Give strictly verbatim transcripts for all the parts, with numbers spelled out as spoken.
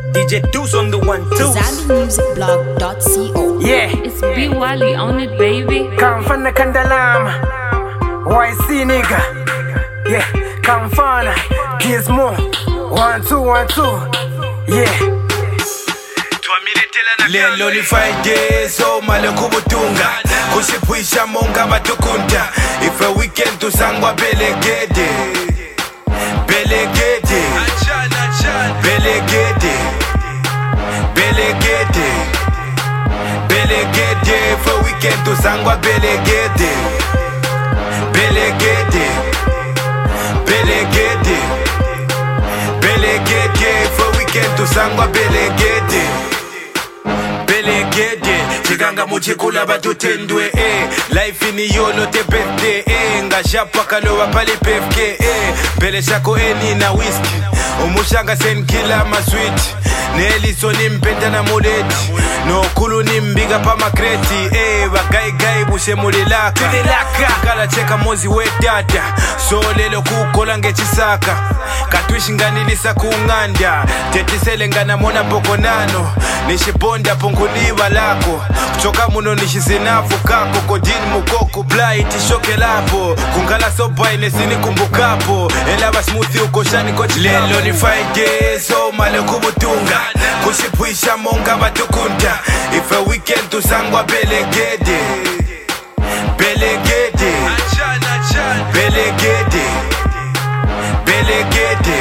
D J Deuce on the one too. Zambi Music Blog dot co. Yeah, It's B Wally on it, baby. come from the Kandalama. Y C nigga. Yeah, come from Gizmo. One two one two. Yeah. Lelo ni Friday, so maloko butunga kusipwisha monga batukunta. If a weekend to sangwa belegede Belegede Belegede Belegede Belegede If a weekend to sangwa belegede Belegede Belegede Belegede If a weekend to sangwa belegede Belegede chikanga muchikula batutendwe eh. Life ini yolo te birthday eh. Ngashapa kalowa pali P F K eh. Bele shako eni na whisky umushanga sen kila ma sweet Neliso ni mpenda na muleti no kulu ni mbiga pa makreti eh. Bagai gai bushe mulilaka Tulilaka Kala cheka mozi we dada So lelo kukola ngechisaka Katwishi nganilisa kunganda Tetisele ngana mona poko nano Nishibonda punguliwa lako Kuchoka muno nishizinafu kako Kodini mukoko blight shoke lapo Kungala soba inesini kumbukapo Elaba smoothie ukoshani kochi Lelo ni Friday so male kubutunga Kusipwisha monga batukunta If a weekend to sangwa belegede Belegede Belegede Belegede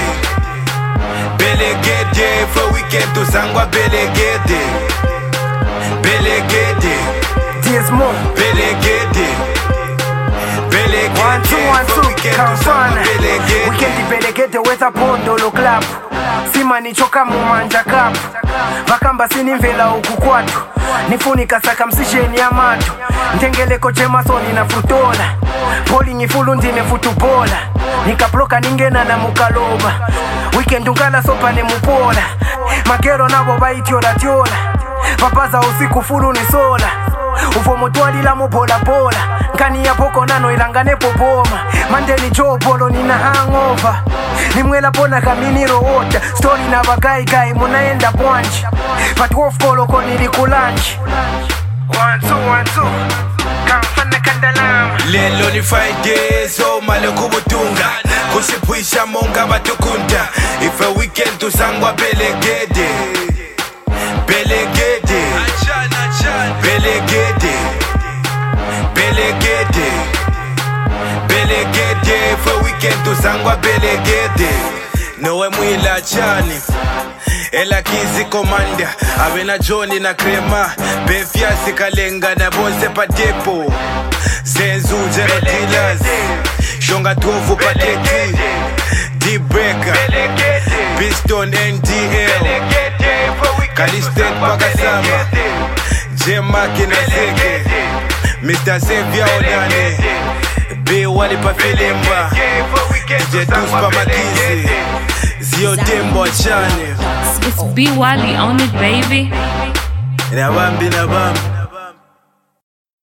Belegede For weekend to sangwa belegede Belegede Gizmo. Belegede Belegede One two one For two. weekend Come to sangwa from belegede Weekend belegede weza pondolo club. Sima nichoka mumanja cup. Vakamba sini mvela ukukwatu. Nifunika saka msisheni ya matu. Ntengeleko chema soni na frutola. Poli ngifulu ndine futubola. Nikaploka ningena na mukaloba. Weekend ungala sopa ne mupola. Magero nabo baitiola tiola. Papaza usiku fulu ni sola. Uvo motwali la mupola pola. Nkani ya poko nano ilangane popoma. Mandeli jopolo nina hangover. Nimwela pona kamini roota. Story na bagai gai munaenda pwanji. But wolf polo konili kulanji. One two one two. Kamfana Kandalama. Lelo ni Friday so male kubutunga Kusipwisha monga batukunta If a weekend to sangwa belegede Belegede Belegede Belegede Belegede If a weekend to sangwa belegede Nowe mwila chani Ela kizi komanda Avena Johnny na krema Befia sikalenga na bonse pa depo Zenzu zero dealers Shonga tofu pateki D-Breaker Piston N D L Kalistet Pakasama J-Maki na Zeke Mister Xavier Onane B Wally pa Filimba D J Deuce pa Makizi Zio Dembo Chane It's B Wally on it, baby. Nabambi nabambi